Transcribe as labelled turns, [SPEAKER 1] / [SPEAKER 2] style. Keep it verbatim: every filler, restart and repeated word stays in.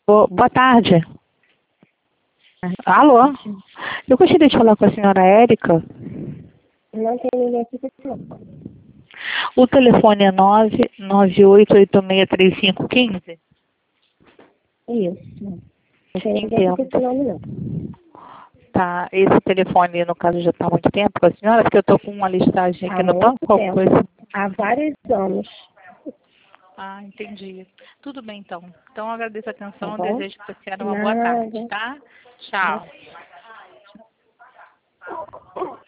[SPEAKER 1] Bo- Boa tarde. Alô? Eu gostaria de falar com a senhora Érica.
[SPEAKER 2] Não tem ninguém aqui com esse telefone.
[SPEAKER 1] O telefone é nove nove oito oito seis três cinco um cinco.
[SPEAKER 2] Isso. Não tem ninguém aqui com esse nome, não.
[SPEAKER 1] Tá, esse telefone, no caso, já está há muito tempo com a senhora, porque eu estou com uma listagem aqui
[SPEAKER 2] Há
[SPEAKER 1] no
[SPEAKER 2] muito
[SPEAKER 1] banco, qualquer
[SPEAKER 2] tempo.
[SPEAKER 1] coisa.
[SPEAKER 2] Há vários anos.
[SPEAKER 1] Ah, entendi. Tudo bem, então. Então, eu agradeço a
[SPEAKER 2] Tá
[SPEAKER 1] atenção, eu
[SPEAKER 2] bom?
[SPEAKER 1] desejo para a senhora uma boa tarde,
[SPEAKER 2] Nada.
[SPEAKER 1] tá? Tchau.